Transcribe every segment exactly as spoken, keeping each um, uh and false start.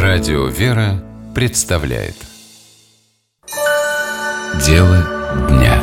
Радио «Вера» представляет Дело дня.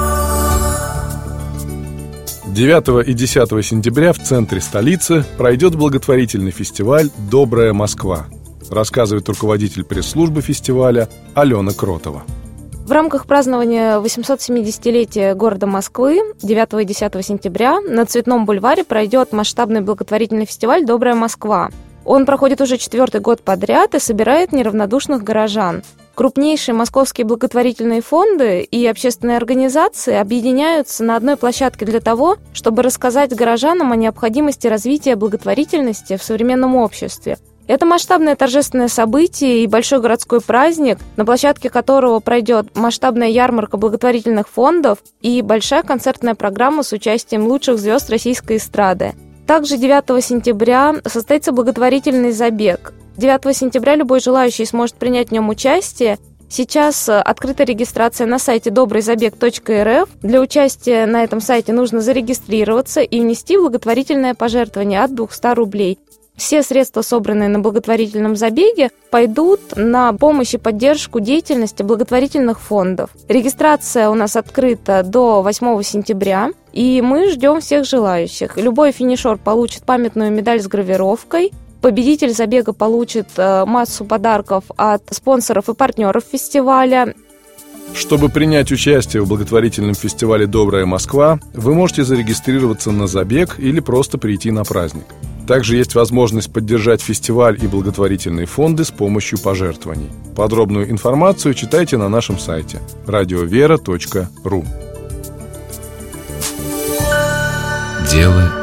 девятого и десятого сентября в центре столицы пройдет благотворительный фестиваль «Добрая Москва», рассказывает руководитель пресс-службы фестиваля Алена Кротова. В рамках празднования восьмисот семидесятилетия города Москвы девятого и десятого сентября на Цветном бульваре пройдет масштабный благотворительный фестиваль «Добрая Москва». Он проходит уже четвертый год подряд и собирает неравнодушных горожан. Крупнейшие московские благотворительные фонды и общественные организации объединяются на одной площадке для того, чтобы рассказать горожанам о необходимости развития благотворительности в современном обществе. Это масштабное торжественное событие и большой городской праздник, на площадке которого пройдет масштабная ярмарка благотворительных фондов и большая концертная программа с участием лучших звезд российской эстрады. Также девятого сентября состоится благотворительный забег. девятого сентября любой желающий сможет принять в нем участие. Сейчас открыта регистрация на сайте добрый забег точка эр эф. Для участия на этом сайте нужно зарегистрироваться и внести благотворительное пожертвование от двухсот рублей. Все средства, собранные на благотворительном забеге, пойдут на помощь и поддержку деятельности благотворительных фондов. Регистрация у нас открыта до восьмого сентября, и мы ждем всех желающих. Любой финишер получит памятную медаль с гравировкой. Победитель забега получит массу подарков от спонсоров и партнеров фестиваля. Чтобы принять участие в благотворительном фестивале «Добрая Москва», вы можете зарегистрироваться на забег или просто прийти на праздник. Также есть возможность поддержать фестиваль и благотворительные фонды с помощью пожертвований. Подробную информацию читайте на нашем сайте радиовера точка ру. Дело